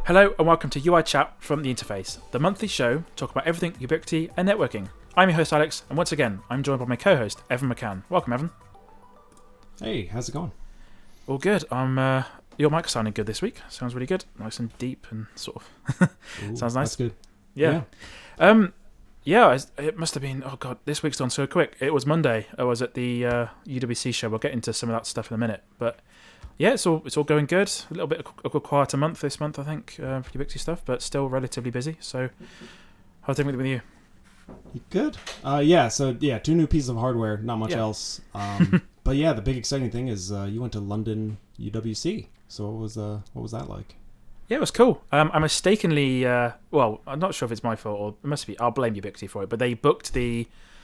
Hello and welcome to UI Chat from the Interface, the monthly show talking about everything Ubiquiti and networking. I'm your host Alex, and once again, I'm joined by my co-host Evan McCann. Welcome, Evan. Hey, how's it going? All good. Your mic sounding good this week. Sounds really good, nice and deep and sort of. Ooh, sounds nice. That's good. Yeah. It must have been. Oh god, this week's gone so quick. It was Monday. I was at the UWC show. We'll get into some of that stuff in a minute, but. Yeah, it's all going good. A little bit of a quieter month this month, I think, for Ubiquiti stuff, but still relatively busy. So, how's everything with you? Good. Two new pieces of hardware, not much else. But yeah, the big exciting thing is you went to London UWC. So what was that like? Yeah, it was cool. I mistakenly, I'm not sure if it's my fault or it must be. I'll blame Ubiquiti for it. But they booked the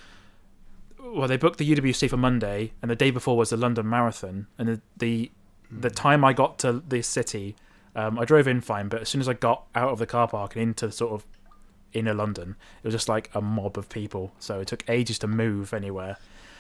UWC for Monday, and the day before was the London Marathon, and the time I got to the city, I drove in fine, but as soon as I got out of the car park and into sort of inner London, it was just like a mob of people. So it took ages to move anywhere,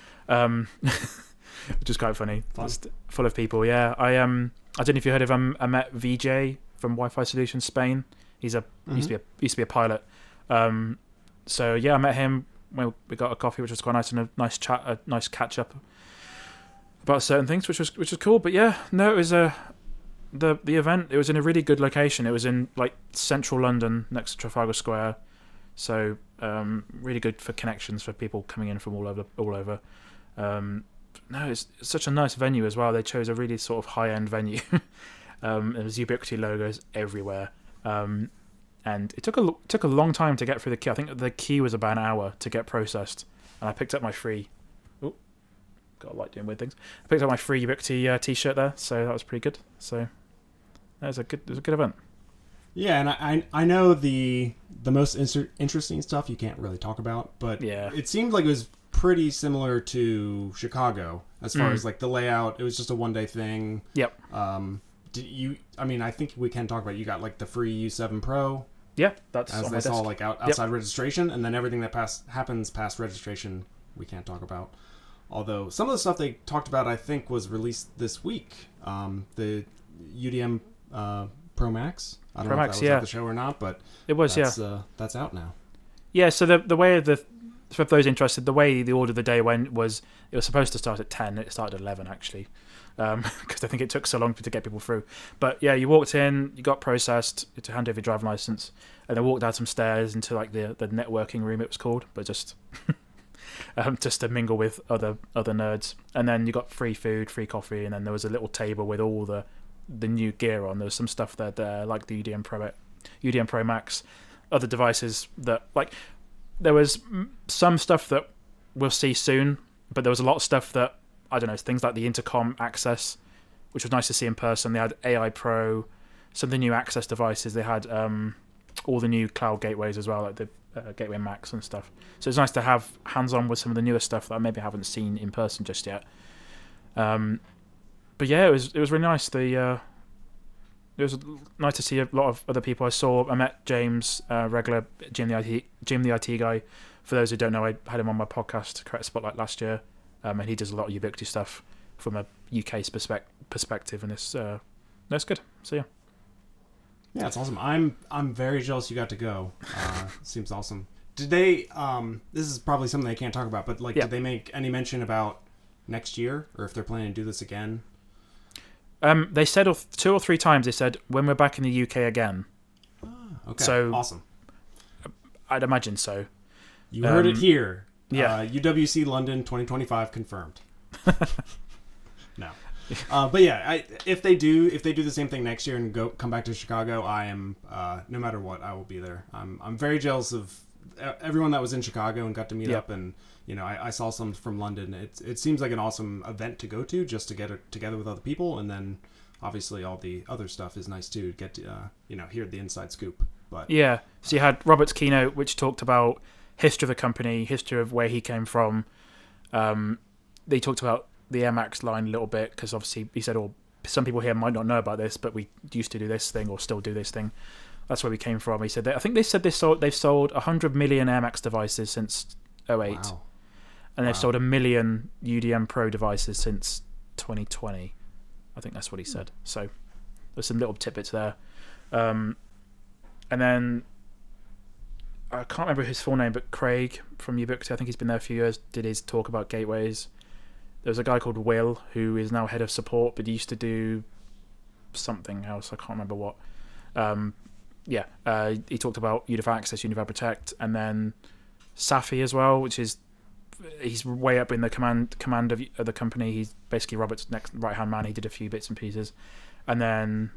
which is quite funny. Just full of people. Yeah, I don't know if you heard of him. I met VJ from Wi-Fi Solutions Spain. He's used to be a pilot. So yeah, I met him. We got a coffee, which was quite nice, and a nice chat, a nice catch up about certain things, which was cool. But yeah, no, it was the event. It was in a really good location. It was in like central London, next to Trafalgar Square. So really good for connections for people coming in from all over. No, it's such a nice venue as well. They chose a really sort of high end venue. There was Ubiquiti logos everywhere, and it took a long time to get through the queue. I think the queue was about an hour to get processed, and I picked up my free. Got a light doing weird things. I picked up my free Ubiquiti t-shirt there, so that was pretty good. So it was a good event. Yeah, and I know the most interesting stuff you can't really talk about, but yeah, it seemed like it was pretty similar to Chicago as far as like the layout. It was just a one-day thing. Yep. I think we can talk about it. You got like the free U7 Pro. Yeah, that's as on they my saw desk. like outside registration, and then everything that happens past registration we can't talk about. Although some of the stuff they talked about, I think, was released this week. The UDM Pro Max. I don't know if that was at the show or not, but it was. That's out now. Yeah. So the way for those interested, the way the order of the day went was it was supposed to start at 10. It started at 11 actually, because I think it took so long to get people through. But yeah, you walked in, you got processed to hand over your driving license, and then walked down some stairs into like the networking room. It was called, but just. Just to mingle with other nerds, and then you got free food, free coffee, and then there was a little table with all the new gear on. There was some stuff there like the UDM Pro Max, other devices that like there was some stuff that we'll see soon, but there was a lot of stuff that I don't know, things like the intercom access, which was nice to see in person. They had AI Pro, some of the new access devices. They had all the new cloud gateways as well, like the Gateway Max and stuff. So it's nice to have hands-on with some of the newer stuff that I maybe haven't seen in person just yet. But yeah, it was really nice. It was nice to see a lot of other people. I met James Regler, Jim the IT guy. For those who don't know, I had him on my podcast, Correct Spotlight, last year, and he does a lot of Ubiquiti stuff from a UK perspective, and it's good. So yeah. Yeah, it's awesome. I'm very jealous you got to go. Seems awesome. Did they? This is probably something they can't talk about, but did they make any mention about next year, or if they're planning to do this again? They said 2 or 3 times. They said when we're back in the UK again. Okay. So awesome. I'd imagine so. You heard it here. Yeah. UWC London 2025 confirmed. No. But yeah, if they do the same thing next year and come back to Chicago, I am no matter what, I will be there. I'm very jealous of everyone that was in Chicago and got to meet up, and I saw some from London. It seems like an awesome event to go to, just to get together with other people, and then obviously all the other stuff is nice too. Get to hear the inside scoop. But yeah, so you had Robert's keynote, which talked about history of the company, history of where he came from. They talked about the AirMax line a little bit, because obviously he said, some people here might not know about this, but we used to do this thing or still do this thing. That's where we came from. He said I think they said they've sold 100 million AirMax devices since 2008. Wow. And they've sold 1 million UDM Pro devices since 2020. I think that's what he said. So there's some little tidbits there. And then I can't remember his full name, but Craig from Ubiquity, I think he's been there a few years, did his talk about gateways. There was a guy called Will who is now head of support, but he used to do something else. I can't remember what. He talked about UDIF Access, UDIF Protect, and then Safi as well, which is he's way up in the command of the company. He's basically Robert's next right hand man. He did a few bits and pieces, and then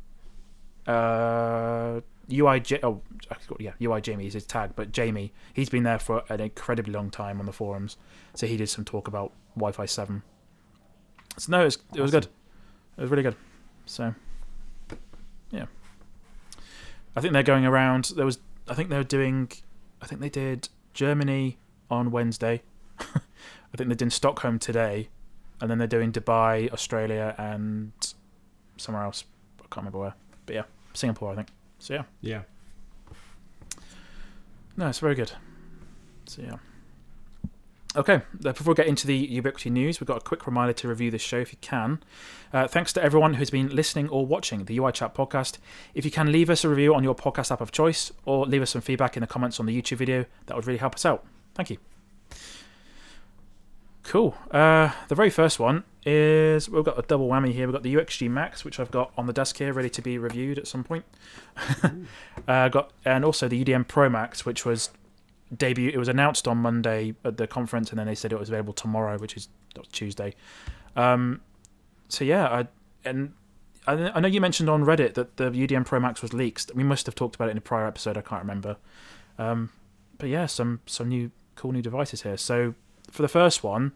UI Jamie is his tag, but Jamie, he's been there for an incredibly long time on the forums, so he did some talk about Wi-Fi 7. So no, it was good. It was really good. So yeah, I think they're going around. I think they did Germany on Wednesday. I think they did Stockholm today, and then they're doing Dubai, Australia, and somewhere else. I can't remember where, but yeah, Singapore, I think. So yeah. Yeah. No, it's very good. So yeah. Okay, before we get into the Ubiquity news, we've got a quick reminder to review this show if you can. Thanks to everyone who's been listening or watching the UI Chat podcast. If you can, leave us a review on your podcast app of choice, or leave us some feedback in the comments on the YouTube video. That would really help us out. Thank you. Cool. The very first one is, we've got a double whammy here. We've got the UXG Max, which I've got on the desk here, ready to be reviewed at some point. And also the UDM Pro Max, which was it was announced on Monday at the conference, and then they said it was available tomorrow, which is Tuesday. So yeah, I know you mentioned on Reddit that the UDM Pro Max was leaked. We must have talked about it in a prior episode. I can't remember. But yeah, some new cool new devices here. So for the first one,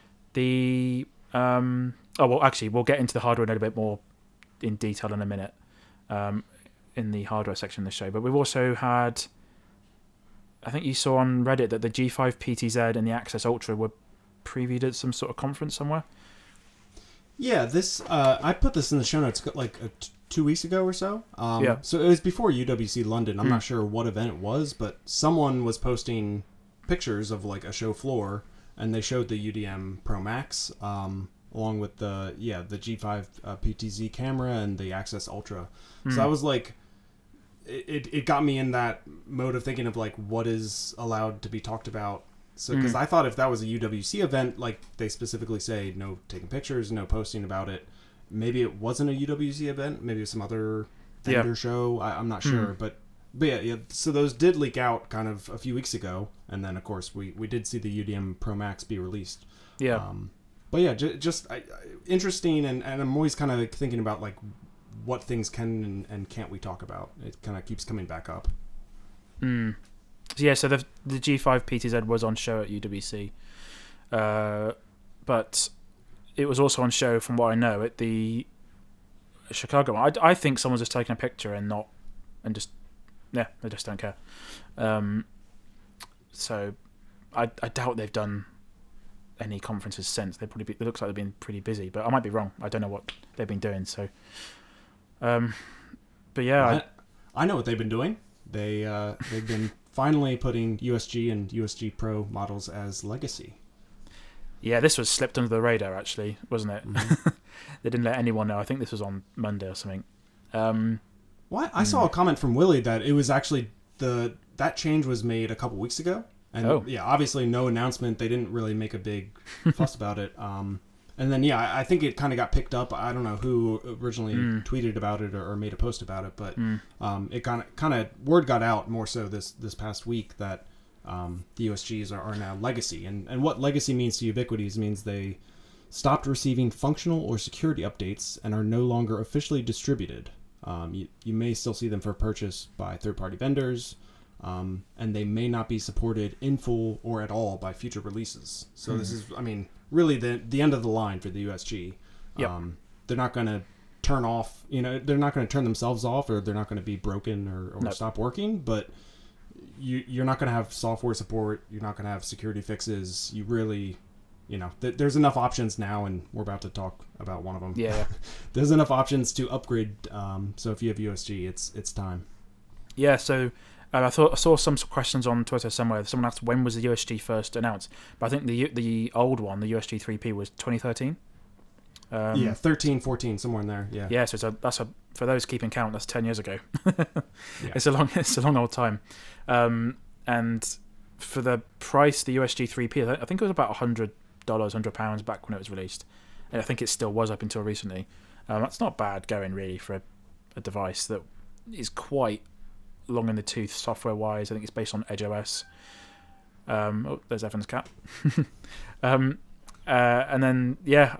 actually, we'll get into the hardware a little bit more in detail in a minute, in the hardware section of the show. But we've also had, I think you saw on Reddit that the G5 PTZ and the Access Ultra were previewed at some sort of conference somewhere. Yeah, this I put this in the show notes like 2 weeks ago or so. Yeah. So it was before UWC London. I'm not sure what event it was, but someone was posting pictures of like a show floor, and they showed the UDM Pro Max along with the G5 PTZ camera and the Access Ultra. So I was like, it got me in that mode of thinking of like what is allowed to be talked about. So because I thought if that was a UWC event, like they specifically say no taking pictures, no posting about it, maybe it wasn't a UWC event, maybe it was some other vendor show. I'm not sure, but yeah. So those did leak out kind of a few weeks ago, and then of course we did see the UDM Pro Max be released. Yeah. But yeah, just interesting, and I'm always kind of thinking about like what things can and can't we talk about. It kind of keeps coming back up. Yeah, so the G5 PTZ was on show at UWC, but it was also on show, from what I know, at the Chicago one. I think someone's just taking a picture they just don't care. So I doubt they've done any conferences since. It looks like they've been pretty busy, but I might be wrong. I don't know what they've been doing. So, but yeah, I know what they've been doing. They've been finally putting USG and USG Pro models as legacy. Yeah, this was slipped under the radar, actually, wasn't it? Mm-hmm. They didn't let anyone know. I think this was on Monday or something. Well, I saw a comment from Willie that it was actually that change was made a couple weeks ago. And obviously no announcement. They didn't really make a big fuss about it. And then, I think it kind of got picked up. I don't know who originally tweeted about it or made a post about it, but it kind of word got out more so this past week that the USGs are now legacy. And what legacy means to Ubiquitys means they stopped receiving functional or security updates and are no longer officially distributed. You may still see them for purchase by third-party vendors, and they may not be supported in full or at all by future releases. So this is, really the end of the line for the USG. Yep. They're not going to turn off, they're not going to turn themselves off, or they're not going to be broken or stop working, but you're not going to have software support. You're not going to have security fixes. You really, there's enough options now, and we're about to talk about one of them. Yeah. There's enough options to upgrade. So if you have USG, it's time. Yeah. So I saw some questions on Twitter somewhere. Someone asked when was the USG first announced, but I think the old one, the USG 3P, was 2013. Yeah, 13, 14, somewhere in there. Yeah. Yeah, so for those keeping count, that's 10 years ago. Yeah. It's a long old time. And for the price, the USG 3P, I think it was about $100, £100 back when it was released, and I think it still was up until recently. That's not bad going really for a device that is quite long in the tooth software wise. I think it's based on Edge OS. There's Evan's cat. And then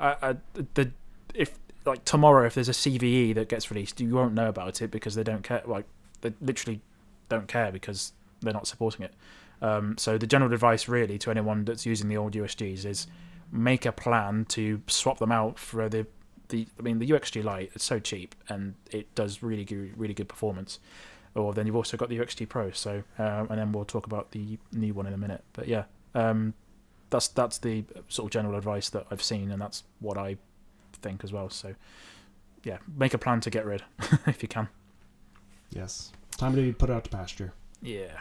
if like tomorrow, if there's a CVE that gets released, you won't know about it because they don't care. Like they literally don't care because they're not supporting it. So the general advice really to anyone that's using the old USGs is make a plan to swap them out for the UXG Lite. It's so cheap and it does really good performance. Or then you've also got the UXG Pro. So and then we'll talk about the new one in a minute. But yeah, that's the sort of general advice that I've seen, and that's what I think as well. So yeah, make a plan to get rid if you can. Yes, time to put it out to pasture. Yeah.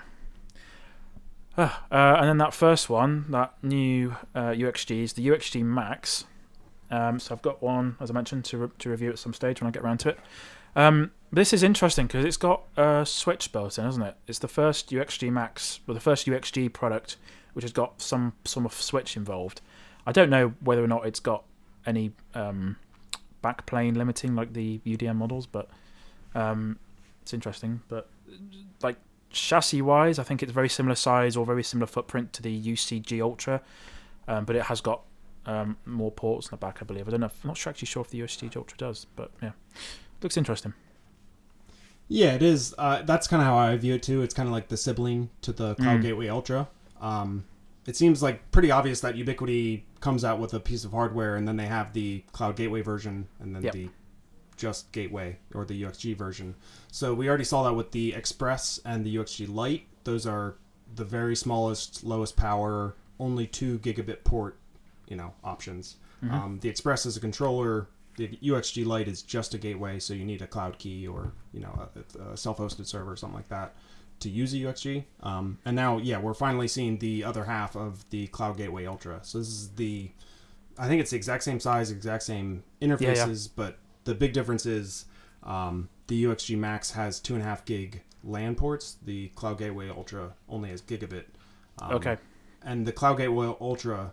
And then that first one, that new UXG is the UXG Max. So I've got one, as I mentioned, to review at some stage when I get around to it. This is interesting because it's got a switch built in, hasn't it? It's the first UXG Max, or the first UXG product which has got some sort of switch involved. I don't know whether or not it's got any backplane limiting like the UDM models, but it's interesting. But like chassis wise, I think it's very similar size or very similar footprint to the UCG Ultra, but it has got more ports in the back, I believe. I'm not actually sure if the UCG Ultra does, but yeah, looks interesting. Yeah, it is. That's kind of how I view it too. It's kind of like the sibling to the Cloud Gateway Ultra. It seems like pretty obvious that Ubiquiti comes out with a piece of hardware and then they have the Cloud Gateway version and then the just Gateway or the UXG version. So we already saw that with the Express and the UXG Lite. Those are the very smallest, lowest power, only 2 gigabit port, options. The Express is a controller. The UXG Lite is just a gateway, so you need a cloud key or a self-hosted server or something like that to use a UXG. And now, we're finally seeing the other half of the Cloud Gateway Ultra. So this is I think it's the exact same size, exact same interfaces, but the big difference is the UXG Max has 2.5 gig LAN ports. The Cloud Gateway Ultra only has gigabit. Okay. And the Cloud Gateway Ultra,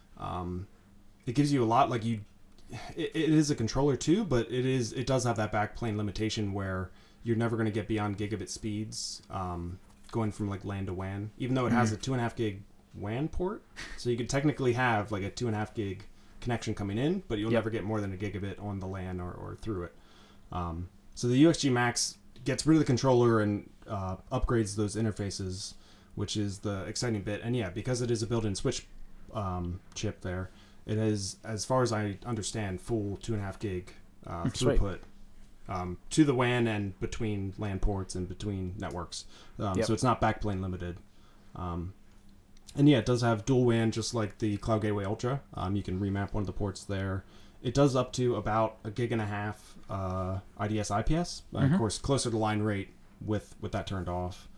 it gives you a lot. Like it is a controller too, but it does have that backplane limitation where you're never going to get beyond gigabit speeds going from like LAN to WAN, even though it has a 2.5 gig WAN port. So you could technically have like a 2.5 gig connection coming in, but you'll never get more than a gigabit on the LAN or through it. So the UXG Max gets rid of the controller and upgrades those interfaces, which is the exciting bit. And because it is a built-in switch chip there, it is, as far as I understand, full 2.5 gig throughput to the WAN and between LAN ports and between networks. So it's not backplane limited. And it does have dual WAN just like the Cloud Gateway Ultra. You can remap one of the ports there. It does up to about 1.5 gig IDS IPS. Of course, closer to line rate with that turned off.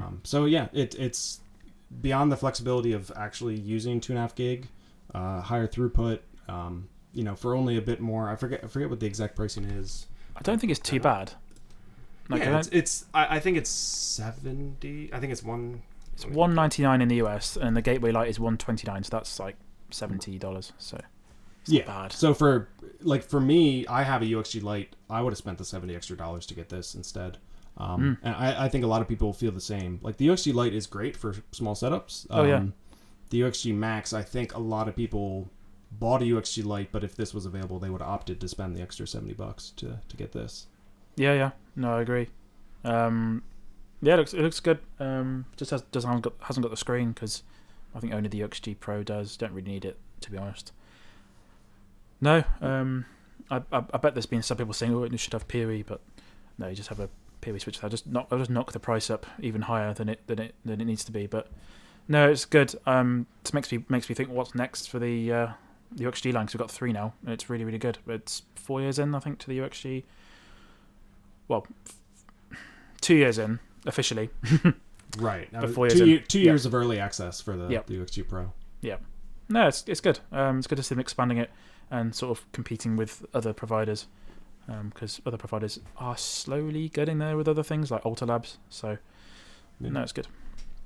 It's beyond the flexibility of actually using 2.5 gig, higher throughput. For only a bit more. I forget what the exact pricing is. I don't think it's too bad. I think it's 70. I think it's one. It's $199 in the US, and the Gateway Lite is $129, so that's like $70. So it's not bad. So for me, I have a UXG Lite. I would have spent the $70 extra to get this instead. And I think a lot of people feel the same. Like the UXG Lite is great for small setups. The UXG Max, I think a lot of people bought a UXG Lite, but if this was available, they would have opted to spend the extra $70 to get this. Yeah. No, I agree. It looks good. Just hasn't got the screen because I think only the UXG Pro does. Don't really need it, to be honest. No, I bet there's been some people saying, "Oh, it should have PoE," but no, you just have a PoE switch. I'll just knock the price up even higher than it needs to be. But no, it's good. It makes me think what's next for the UXG line, because we've got 3 now, and it's really, really good. It's 4 years in, I think, to the UXG. Well, 2 years in officially. Right. But 4 years in. 2 years of early access for the UXG Pro. Yeah. No, it's good. It's good to see them expanding it. and sort of competing with other providers, because other providers are slowly getting there with other things like Alta Labs. So no, it's good.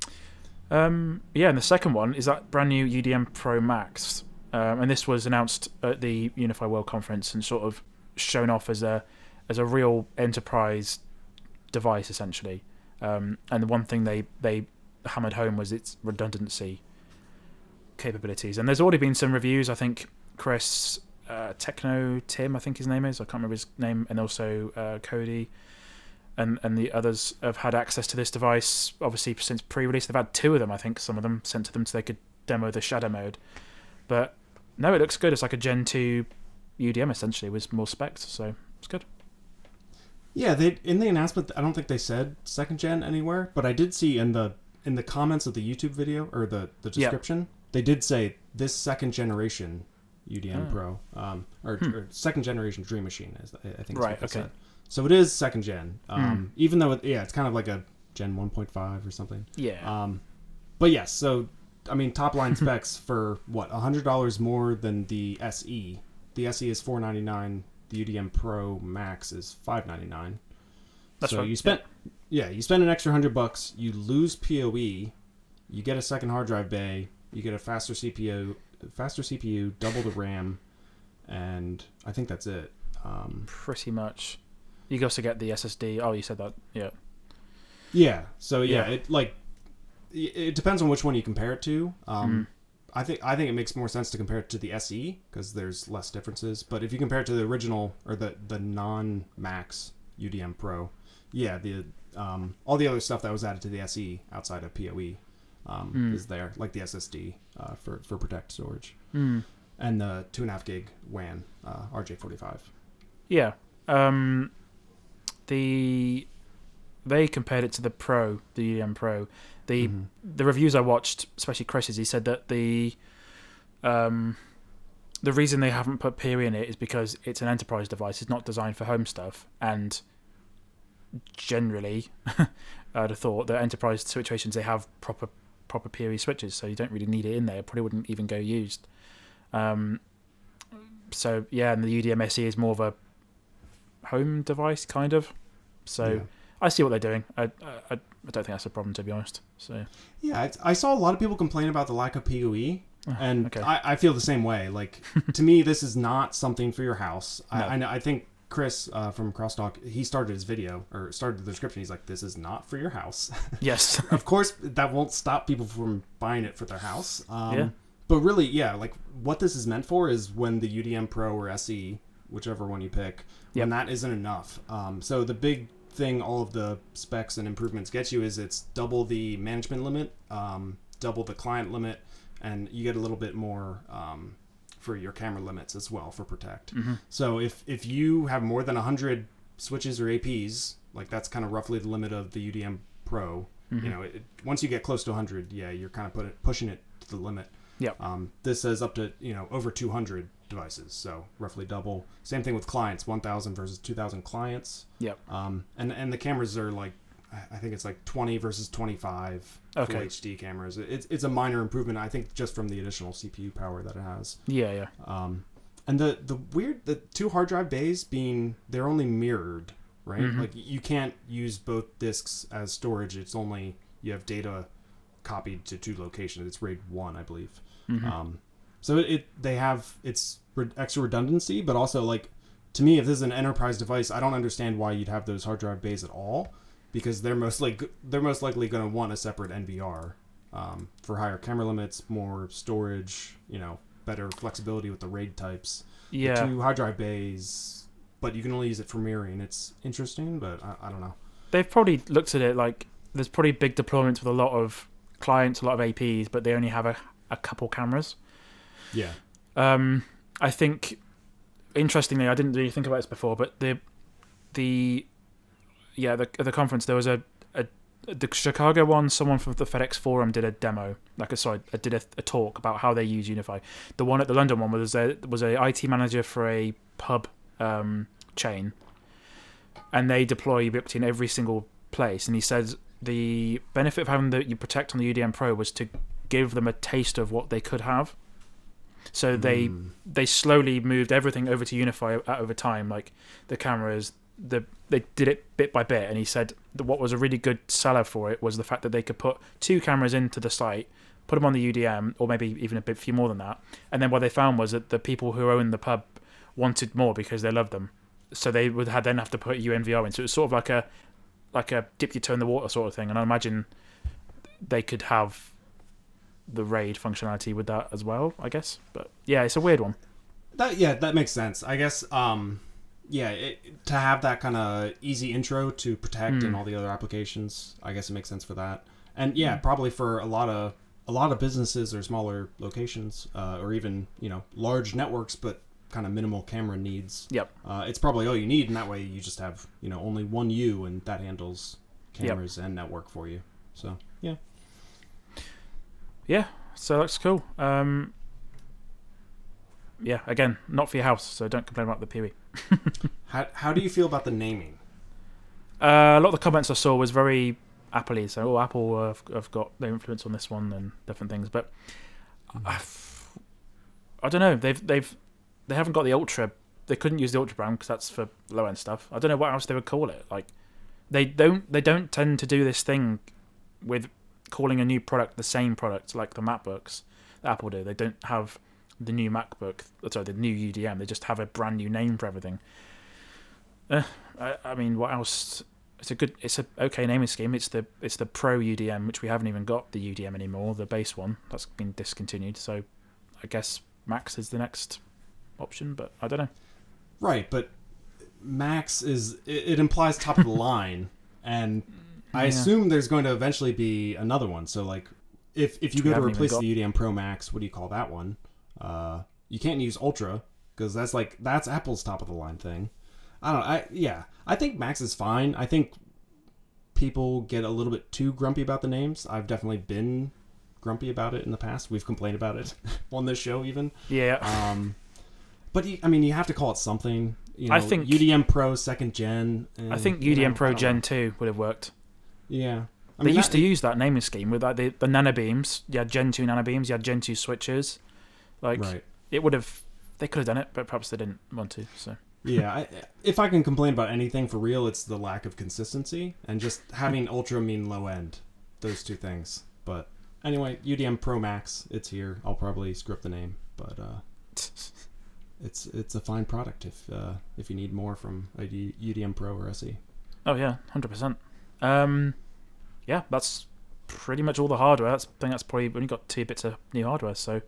And the second one is that brand new UDM Pro Max, and this was announced at the Unify World Conference and sort of shown off as a real enterprise device essentially. And the one thing they hammered home was its redundancy capabilities. And there's already been some reviews. I think Chris Techno Tim, I think his name is. I can't remember his name, and also Cody. And the others have had access to this device, obviously, since pre-release. They've had 2 of them, I think, some of them sent to them so they could demo the shadow mode. But no, it looks good. It's like a Gen 2 UDM, essentially, with more specs, so it's good. Yeah, in the announcement, I don't think they said 2nd gen anywhere, but I did see in the comments of the YouTube video, or the description, they did say this 2nd generation UDM Pro, or 2nd generation Dream Machine, I think is what they said. So it is 2nd gen, even though it's kind of like a Gen 1.5 or something. Yeah. But yes, so I mean, top line specs for what, $100 more than the SE. The SE is $499. The UDM Pro Max is $599. That's so right. You spent you spend an extra $100. You lose PoE. You get a second hard drive bay. You get a faster CPU, double the RAM, and I think that's it. Pretty much. You also get the SSD. Oh, you said that. Yeah. Yeah. So it depends on which one you compare it to. I think it makes more sense to compare it to the SE because there's less differences. But if you compare it to the original or the non-Max UDM Pro, the all the other stuff that was added to the SE outside of PoE is there, like the SSD for Protect storage and the 2.5 gig WAN RJ45. Yeah. They compared it to the Pro, the UDM Pro. The reviews I watched, especially Chris's, he said that the reason they haven't put PoE in it is because it's an enterprise device. It's not designed for home stuff, and generally, I'd have thought that enterprise situations they have proper PoE switches, so you don't really need it in there. It probably wouldn't even go used. So yeah, and the UDM SE is more of a home device kind of. So I see what they're doing. I don't think that's a problem, to be honest. So yeah, I saw a lot of people complain about the lack of PoE, and okay. I feel the same way. Like, to me, this is not something for your house. No. I think Chris from Crosstalk, he started his video, or started the description. He's like, "This is not for your house." Yes. Of course, that won't stop people from buying it for their house. But really, like what this is meant for is when the UDM Pro or SE, whichever one you pick, when that isn't enough. So the big thing all of the specs and improvements get you is it's double the management limit, double the client limit, and you get a little bit more for your camera limits as well for Protect. So if you have more than 100 switches or APs, like that's kind of roughly the limit of the UDM Pro. You know, once you get close to 100, you're kind of pushing it to the limit. This says up to over 200 devices, so roughly double. Same thing with clients, 1,000 versus 2,000 clients. And the cameras are like, I think it's like 20 versus 25 full HD cameras. It's a minor improvement, I think, just from the additional CPU power that it has. And the 2 hard drive bays they're only mirrored, right? Like you can't use both disks as storage. It's only you have data copied to 2 locations. It's RAID 1, I believe. So they have extra redundancy, but also, like, to me, if this is an enterprise device, I don't understand why you'd have those hard drive bays at all, because they're most likely going to want a separate NVR for higher camera limits, more storage, better flexibility with the RAID types. The 2 hard drive bays, but you can only use it for mirroring. It's interesting, but I don't know. They've probably looked at it like there's probably big deployments with a lot of clients, a lot of APs, but they only have a couple cameras. I think, interestingly, I didn't really think about this before, but the conference, there was the Chicago one. Someone from the FedEx forum did a demo, did a talk about how they use Unify. The one at the London one was a IT manager for a pub chain, and they deploy Ubiquiti in every single place. And he said the benefit of having you Protect on the UDM Pro was to give them a taste of what they could have. So they slowly moved everything over to Unify over time, like the cameras. They did it bit by bit, and he said that what was a really good seller for it was the fact that they could put 2 cameras into the site, put them on the UDM, or maybe even a few more than that. And then what they found was that the people who owned the pub wanted more because they loved them, so they would then have to put UNVR in. So it was sort of like a dip your toe in the water sort of thing. And I imagine they could have the raid functionality with that as well, I guess. But yeah, it's a weird one. That makes sense. I guess to have that kind of easy intro to Protect and all the other applications, I guess it makes sense for that. And probably for a lot of businesses or smaller locations, or even large networks, but kind of minimal camera needs. Yep. It's probably all you need, and that way you just have only one U, and that handles cameras and network for you. So yeah, so that's cool. Again, not for your house, so don't complain about the Pee-wee. How do you feel about the naming? A lot of the comments I saw was very Apple-y, so Apple have got their influence on this one and different things, but I don't know. They haven't got the Ultra. They couldn't use the Ultra brand because that's for low end stuff. I don't know what else they would call it. Like they don't tend to do this thing with calling a new product the same product like the MacBooks that Apple do. They don't have the new MacBook, the new UDM. They just have a brand new name for everything. I mean, what else? It's a okay naming scheme. It's the Pro UDM, which we haven't even got the UDM anymore. The base one that's been discontinued. So I guess Max is the next option, but I don't know. Right, but Max it implies top of the line, and I assume there's going to eventually be another one. So like, if you go to replace the UDM Pro Max, what do you call that one? You can't use Ultra because that's Apple's top of the line thing. I don't know. I think Max is fine. I think people get a little bit too grumpy about the names. I've definitely been grumpy about it in the past. We've complained about it on this show even. Yeah. But you have to call it something. I think UDM Pro 2nd Gen. I think UDM Pro Gen 2 would have worked. Yeah. They used to use that naming scheme with the nano beams. You had Gen 2 nano beams. You had Gen 2 switches. Right. It would have. They could have done it, but perhaps they didn't want to. So. Yeah, if I can complain about anything for real, it's the lack of consistency and just having Ultra mean low end. Those two things. But anyway, UDM Pro Max, it's here. I'll probably screw up the name, but it's a fine product if you need more from a UDM Pro or SE. Oh yeah, 100%. Yeah, that's pretty much all the hardware. I think that's probably only got 2 bits of new hardware. So,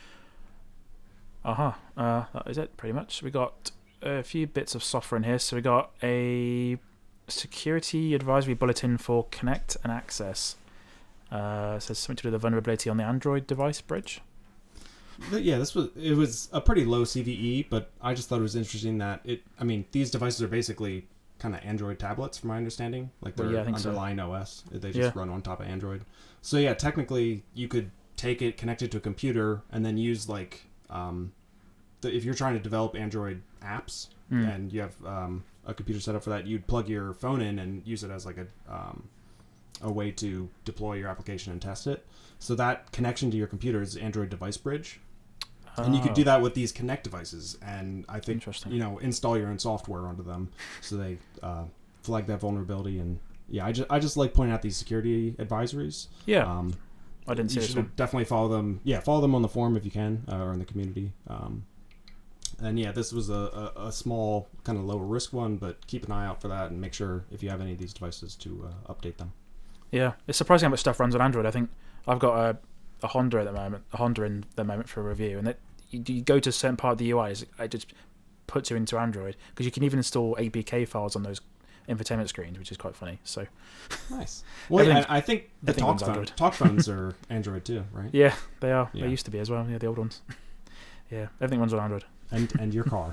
that is it pretty much. We got a few bits of software in here. So we got a security advisory bulletin for Connect and Access. It says something to do with the vulnerability on the Android device bridge. Yeah, it was a pretty low CVE, but I just thought it was interesting that these devices are basically kind of Android tablets, from my understanding. Like they're underlying OS. They just run on top of Android. So yeah, technically you could take it, connect it to a computer, and then use if you're trying to develop Android apps and you have a computer set up for that, you'd plug your phone in and use it as like a way to deploy your application and test it. So that connection to your computer is Android Device Bridge. And you could do that with these Connect devices, and I think install your own software onto them, so they flag that vulnerability. And I just like pointing out these security advisories. Yeah, I didn't see this one. Definitely follow them. Yeah, follow them on the forum if you can, or in the community. And this was a small kind of lower risk one, but keep an eye out for that and make sure if you have any of these devices to update them. Yeah, it's surprising how much stuff runs on Android. I think I've got a Honda at the moment, in the moment for review, and you go to a certain part of the UI, it just puts you into Android, because you can even install APK files on those infotainment screens, which is quite funny. So nice. Well, I think the talk phones are Android too, right? Yeah, they are. Yeah. They used to be as well. Yeah, the old ones. Yeah, everything runs on Android. And your car.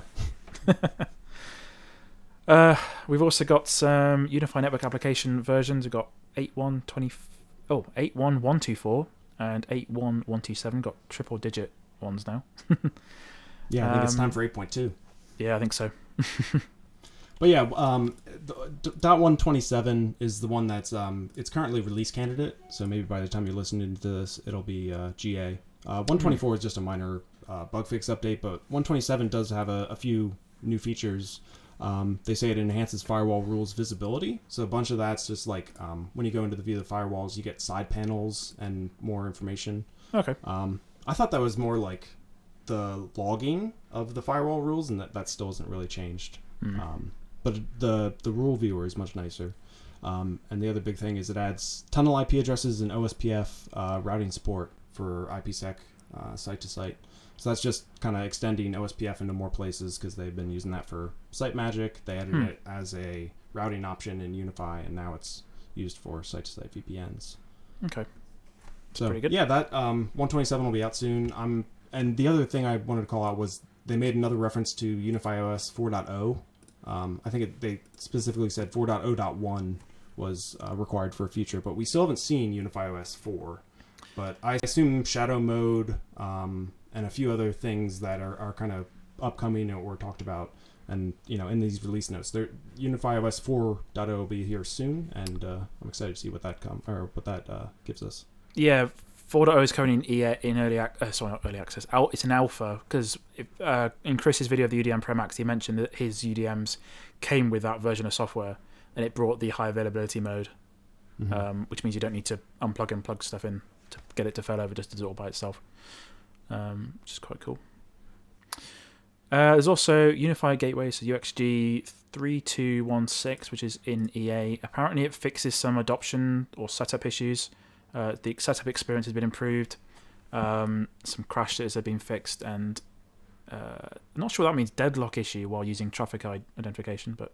We've also got some Unify Network application versions. We've got 8.1.124 and 8.1.127. Got triple digit ones now. Yeah, I think it's time for 8.2. Yeah, I think so. But yeah, the .127 is the one that's it's currently release candidate. So maybe by the time you're listening to this, it'll be GA. 124 is just a minor bug fix update, but 127 does have a few new features. They say it enhances firewall rules visibility. So a bunch of that's just like when you go into the view of the firewalls, you get side panels and more information. Okay. I thought that was more like the logging of the firewall rules, and that still hasn't really changed. But the rule viewer is much nicer. And the other big thing is it adds tunnel IP addresses and OSPF routing support for IPsec site to site. So that's just kind of extending OSPF into more places because they've been using that for SiteMagic. They added it as a routing option in Unify, and now it's used for site-to-site VPNs. Okay. So pretty good. yeah, that 127 will be out soon. And the other thing I wanted to call out was they made another reference to Unify OS 4.0. I think they specifically said 4.0.1 was required for a feature, but we still haven't seen Unify OS 4. But I assume shadow mode and a few other things that are kind of upcoming or talked about, and in these release notes, Unify OS 4.0 will be here soon, and I'm excited to see what that gives us. Yeah, 4.0 is currently in early access. Sorry, not early access. It's an alpha because in Chris's video of the UDM Pro Max, he mentioned that his UDMs came with that version of software, and it brought the high availability mode, which means you don't need to unplug and plug stuff in to get it to fail over, just to do it all by itself, which is quite cool. There's also Unified Gateway, so UXG 3216, which is in EA. Apparently it fixes some adoption or setup issues. The setup experience has been improved. Some crashes have been fixed, and I'm not sure what that means, deadlock issue while using traffic identification, but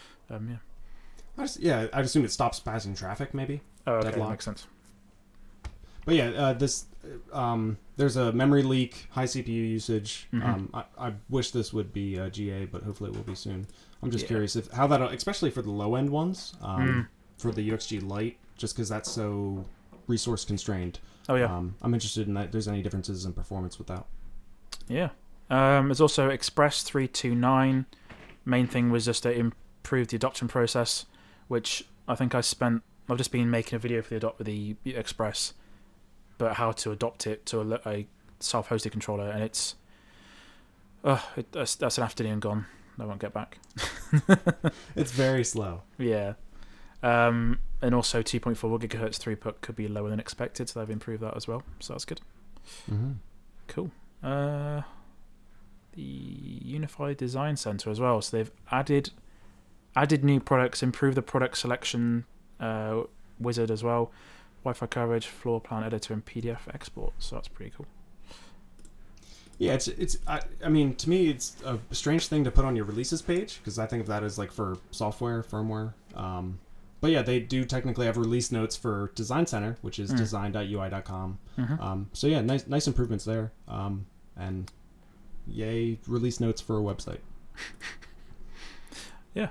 yeah. I'd assume it stops passing traffic, maybe. Oh, okay, Deadlock. That makes sense. But yeah, there's a memory leak, high CPU usage. I wish this would be GA, but hopefully it will be soon. I'm just curious how that, especially for the low end ones, for the UXG Lite, just because that's so resource constrained. Oh yeah. I'm interested in that. If there's any differences in performance with that? Yeah. There's also Express 329. Main thing was just to improve the adoption process, which I think I've just been making a video for the Express, but how to adopt it to a self-hosted controller, and that's an afternoon gone. I won't get back. It's very slow. Yeah. And also 2.4 gigahertz throughput could be lower than expected, so they've improved that as well. So that's good. Cool. The Unified Design Center as well. So they've added new products, improved the product selection wizard as well. Wi-Fi coverage, floor plan editor, and PDF export. So that's pretty cool. Yeah, I mean, to me, it's a strange thing to put on your releases page, because I think of that as like for software, firmware. But yeah, they do technically have release notes for Design Center, which is design.ui.com. So yeah, nice improvements there. And yay, release notes for a website. Yeah.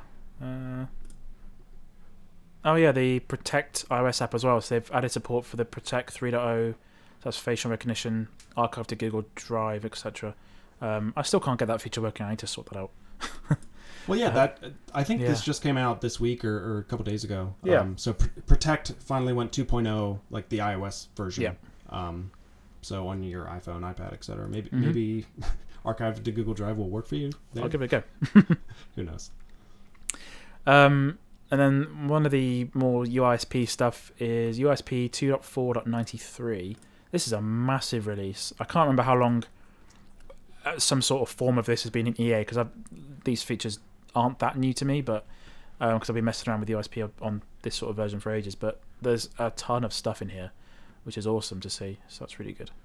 Oh yeah, the Protect iOS app as well. So they've added support for the Protect 3.0. That's facial recognition, archive to Google Drive, etc. I still can't get that feature working. I need to sort that out. Well, yeah, I think this just came out this week or a couple days ago. Yeah. So Protect finally went 2.0, like the iOS version. Yeah. So on your iPhone, iPad, etc. Maybe archive to Google Drive will work for you there. I'll give it a go. Who knows? And then one of the more UISP stuff is UISP 2.4.93. This is a massive release. I can't remember how long some sort of form of this has been in EA, because these features aren't that new to me, but because I've been messing around with UISP on this sort of version for ages. But there's a ton of stuff in here, which is awesome to see. So that's really good.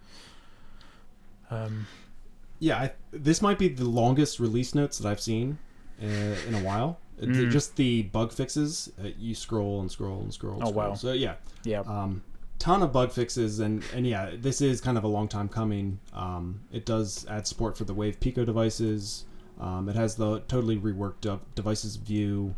Yeah, this might be the longest release notes that I've seen in a while. Just the bug fixes. You scroll and scroll and scroll. Oh wow! So yeah. Ton of bug fixes, and yeah, this is kind of a long time coming. It does add support for the Wave Pico devices. It has the totally reworked devices view.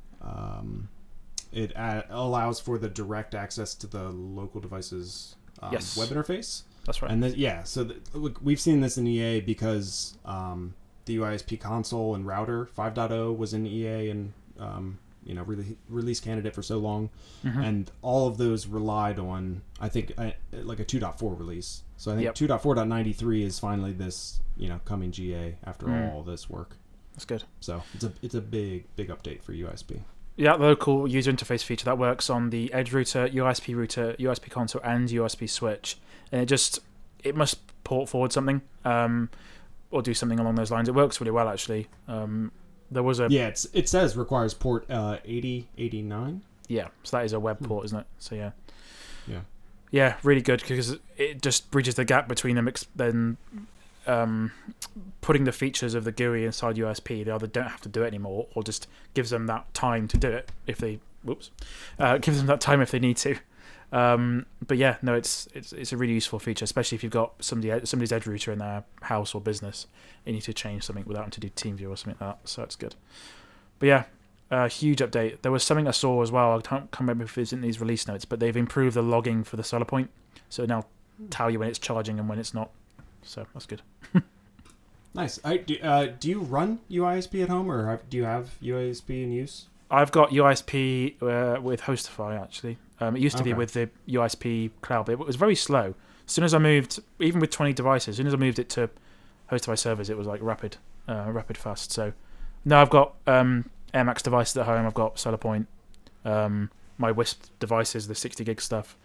It allows for the direct access to the local devices web interface. That's right. And so look, we've seen this in EA because the UISP console and router 5.0 was in EA and release candidate for so long, Mm-hmm. and all of those relied on, I think, like a 2.4 release. So I think Yep. 2.4.93 is finally this, coming GA after Mm. all this work. That's good. So it's a big update for USB. Yeah, the local user interface feature that works on the Edge router, USB console, and USB switch, and it must port forward something, or do something along those lines. It works really well actually. There was a it says requires port 8089. yeah, so that is a web port, isn't it? So yeah. Yeah. Yeah, really good because it just bridges the gap between them. Then putting the features of the GUI inside USB, they either don't have to do it anymore, or just gives them that time to do it if they gives them that time if they need to. But yeah, no, it's a really useful feature, especially if you've got somebody's Edge router in their house or business, and you need to change something without them to do TeamViewer or something like that. So it's good. But yeah, huge update. There was something I saw as well. I can't remember if it's in these release notes, but they've improved the logging for the SolarPoint, so it now tell you when it's charging and when it's not. So that's good. Nice. Do you run UISP at home, or do you have UISP in use? I've got UISP with Hostify actually. It used to be Okay. with the UISP cloud, but it was very slow. As soon as I moved, even with 20 devices, as soon as I moved it to Hostify servers, it was like rapid fast. So now I've got Air Max devices at home. I've got SolarPoint, my Wisp devices, the 60 gig stuff,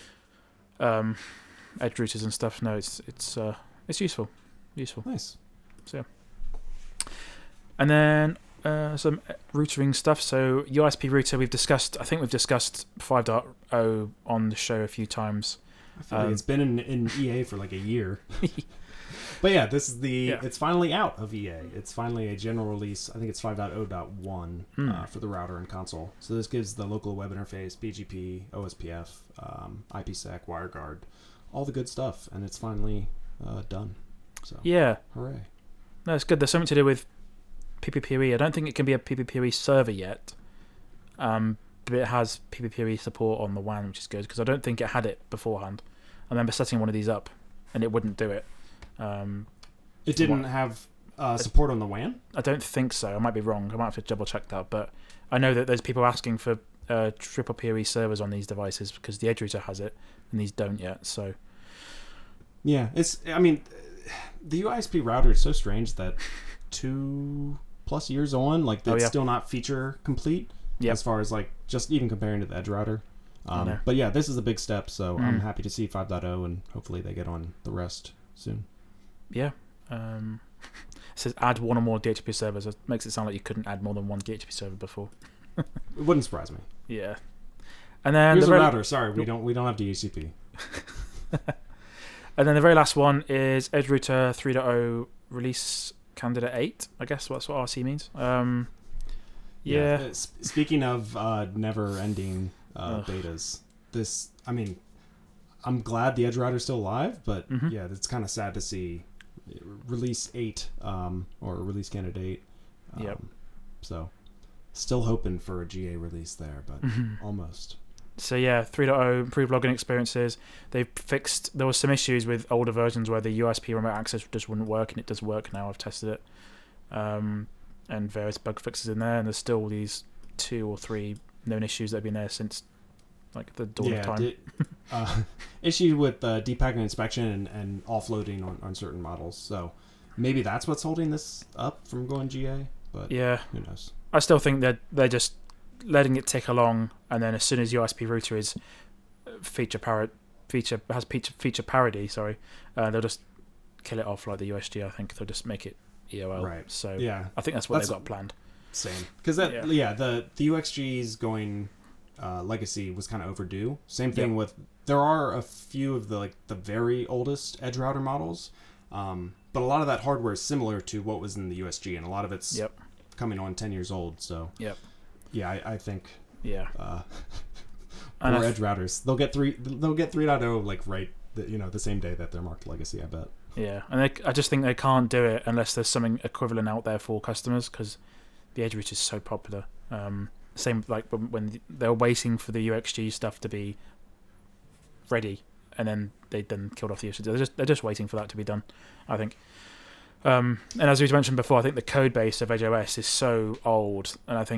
Edge routers and stuff. No, it's useful. Nice. And then some routering stuff. So UISP router, I think we've discussed 5.0 on the show a few times. I feel like it's been in EA for like a year. But yeah, this is it's finally out of EA. It's finally a general release. I think it's 5.0.1 for the router and console. So this gives the local web interface, BGP, OSPF, IPsec, WireGuard, all the good stuff, and it's finally done. So Yeah. hooray. No, it's good. There's something to do with PPPoE. I don't think it can be a PPPoE server yet, but it has PPPoE support on the WAN, which is good, because I don't think it had it beforehand. I remember setting one of these up, and it wouldn't do it. It didn't have support on the WAN? I don't think so. I might be wrong. I might have to double check that, but I know that there's people asking for triple PoE servers on these devices because the Edge router has it, and these don't yet. So yeah, the UISP router is so strange that 2+ years on, like it's still not feature complete as far as like just even comparing to the Edge router. But yeah, this is a big step, so I'm happy to see 5.0, and hopefully they get on the rest soon. Yeah. It says add one or more DHCP servers. It makes it sound like you couldn't add more than one DHCP server before. It wouldn't surprise me. Yeah. And then here's a router. Sorry, we don't have DHCP. And then the very last one is Edge Router 3.0 release candidate 8. I guess that's what RC means. Yeah. Speaking of never-ending betas, I'm glad the Edge router is still alive, but yeah, it's kind of sad to see release 8 or release candidate 8. Yep. So still hoping for a GA release there, but almost. So yeah, 3.0 improved login experiences. They've fixed. There was some issues with older versions where the USB remote access just wouldn't work, and it does work now. I've tested it, and various bug fixes in there. And there's still these 2 or 3 known issues that have been there since like the dawn of time. Issue with depackaging inspection and offloading on certain models. So maybe that's what's holding this up from going GA. But yeah, who knows? I still think that they're just letting it tick along, and then as soon as USB router is feature parity, they'll just kill it off like the USG. I think they'll just make it EOL. Right. So yeah, I think that's what they've got planned. Same, because the UXG's going legacy was kind of overdue. Same thing with there are a few of the very oldest Edge router models, but a lot of that hardware is similar to what was in the USG, and a lot of it's coming on 10 years old. So yeah, I think poor Edge routers, they'll get 3.0 like right the same day that they're marked legacy, I bet. Yeah, and I just think they can't do it unless there's something equivalent out there for customers, because the Edge router is so popular. Same like when they're waiting for the UXG stuff to be ready, and then they then killed off the UXG. They're just waiting for that to be done, I think. And as we mentioned before, I think the code base of Edge OS is so old, and I think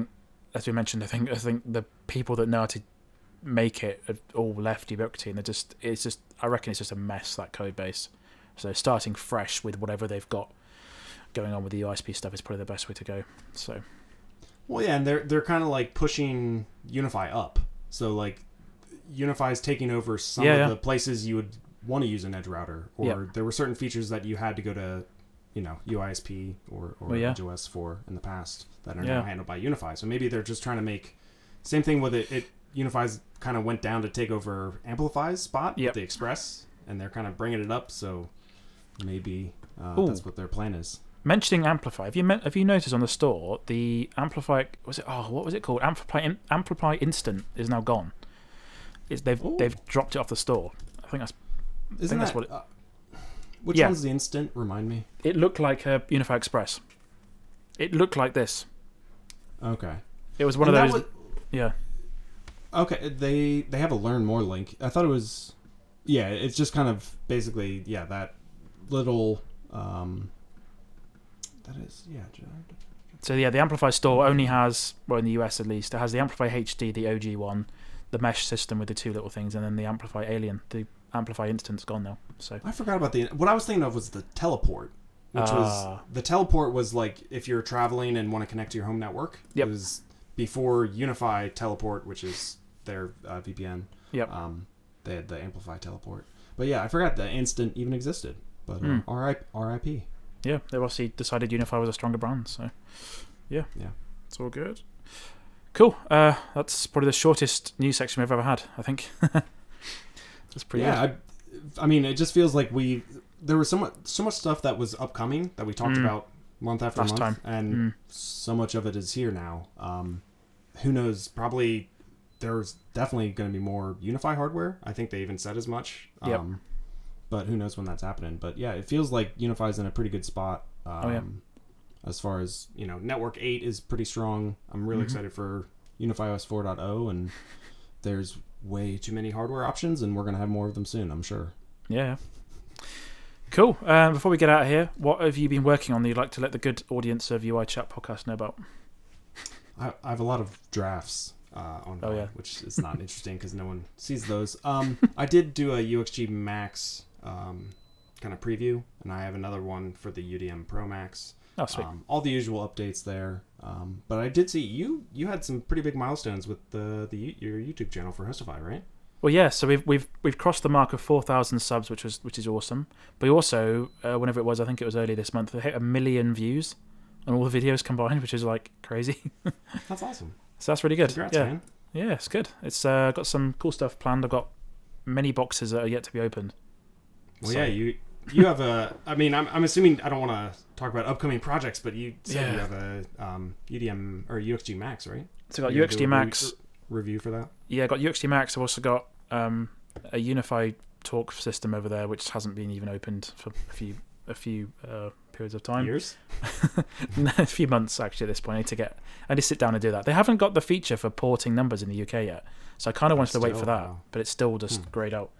as we mentioned, I think the people that know how to make it have all left Ubiquity, and I reckon it's just a mess, that code base. So starting fresh with whatever they've got going on with the ISP stuff is probably the best way to go. So, well, yeah, and they're kind of like pushing Unify up. So like Unify is taking over some of the places you would want to use an edge router, or there were certain features that you had to go to, UISP or EdgeOS for in the past that are now handled by Unify. So maybe they're just trying to make same thing with it. Unify's kind of went down to take over Amplify's spot with the Express, and they're kind of bringing it up. So maybe that's what their plan is. Mentioning Amplify, have you noticed on the store the Amplify what was it called? Amplify Instant is now gone. They've dropped it off the store. I think that's what it. Which one's the Instant? Remind me. It looked like a Unify Express. It looked like this. Okay. It was one of those. Yeah. Okay, they have a learn more link. I thought it was. Yeah, it's just kind of basically that little. That is So the Amplify store only has, well, in the US at least, it has the Amplify HD, the OG one, the mesh system with the two little things, and then the Amplify Alien. The Amplify Instant's gone now. So I forgot about what I was thinking of was the teleport, which was the teleport was like if you're traveling and want to connect to your home network. Yep. It was before Unify Teleport, which is their VPN. Yep. They had the Amplify Teleport, but yeah, I forgot the Instant even existed. But RIP. Yeah, they obviously decided Unify was a stronger brand, so yeah, it's all good. Cool. That's probably the shortest news section we've ever had, I think. That's pretty good. I mean, it just feels like there was so much stuff that was upcoming that we talked about month after month, and so much of it is here now. Who knows? Probably there's definitely going to be more Unify hardware. I think they even said as much. Yep. But who knows when that's happening? But yeah, it feels like Unify's in a pretty good spot. As far as Network 8 is pretty strong. I'm really excited for Unify OS 4.0, and there's way too many hardware options, and we're gonna have more of them soon, I'm sure. Yeah. Cool. Before we get out of here, what have you been working on that you'd like to let the good audience of UI Chat Podcast know about? I have a lot of drafts on which is not interesting because no one sees those. I did do a UXG Max kind of preview, and I have another one for the UDM Pro Max. Oh, sweet. All the usual updates there. But I did see you had some pretty big milestones with your YouTube channel for Hostify, right? Well, yeah. So we've crossed the mark of 4,000 subs, which is awesome. But we also, whenever it was, I think it was early this month, we hit 1 million views on all the videos combined, which is like crazy. That's awesome. So that's really good. Congrats, man. Yeah, it's good. It's got some cool stuff planned. I've got many boxes that are yet to be opened. Well, so. Yeah, you have a. I mean, I'm assuming I don't want to talk about upcoming projects, but you said you have a UDM or UXG Max, right? So I got UXG Max review for that. Yeah, I got UXG Max. I've also got a Unify Talk system over there, which hasn't been even opened for a few periods of time. Years? A few months actually. At this point, I need to sit down and do that. They haven't got the feature for porting numbers in the UK yet, so I kind of wanted to wait for that, but it's still just grayed out.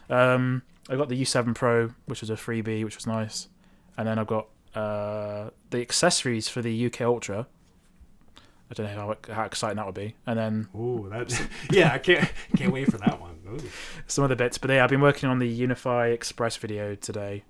I got the U7 Pro, which was a freebie, which was nice, and then I've got the accessories for the UK Ultra. I don't know how exciting that would be. And then that's I can't wait for that one. Ooh. Some other bits, but yeah, I've been working on the Unify Express video today.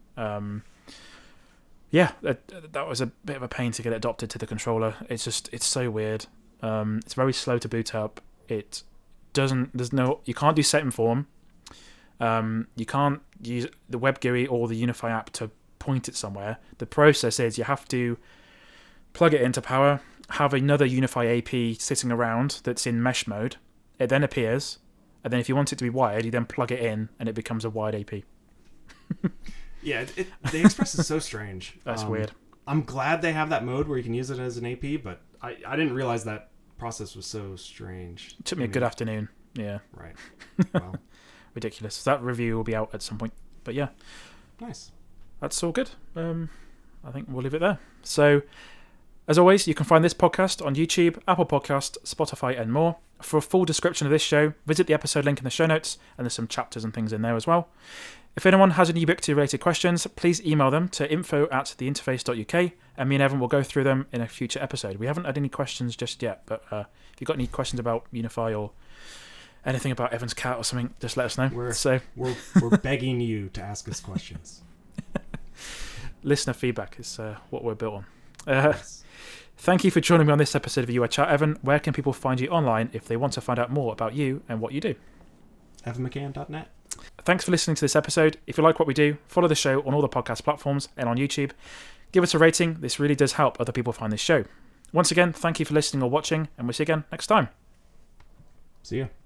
That was a bit of a pain to get it adopted to the controller. It's so weird. It's very slow to boot up. You can't do set inform. You can't use the WebGUI or the Unify app to point it somewhere. The process is you have to plug it into power, have another Unify AP sitting around that's in mesh mode. It then appears, and then if you want it to be wired, you then plug it in, and it becomes a wired AP. Yeah, the Express is so strange. That's weird. I'm glad they have that mode where you can use it as an AP, but I didn't realize that process was so strange. It took me a good afternoon. Yeah. Right. Well. Ridiculous. That review will be out at some point. But yeah. Nice. That's all good. I think we'll leave it there. So, as always, you can find this podcast on YouTube, Apple Podcast, Spotify, and more. For a full description of this show, visit the episode link in the show notes, and there's some chapters and things in there as well. If anyone has any Ubiquity-related questions, please email them to info@theinterface.uk, and me and Evan will go through them in a future episode. We haven't had any questions just yet, but if you've got any questions about Unify or anything about Evan's cat or something, just let us know. We're begging you to ask us questions. Listener feedback is what we're built on. Yes. Thank you for joining me on this episode of UI Chat. Evan, where can people find you online if they want to find out more about you and what you do? evanmccann.net. Thanks for listening to this episode. If you like what we do, follow the show on all the podcast platforms and on YouTube. Give us a rating. This really does help other people find this show. Once again, thank you for listening or watching, and we'll see you again next time. See ya.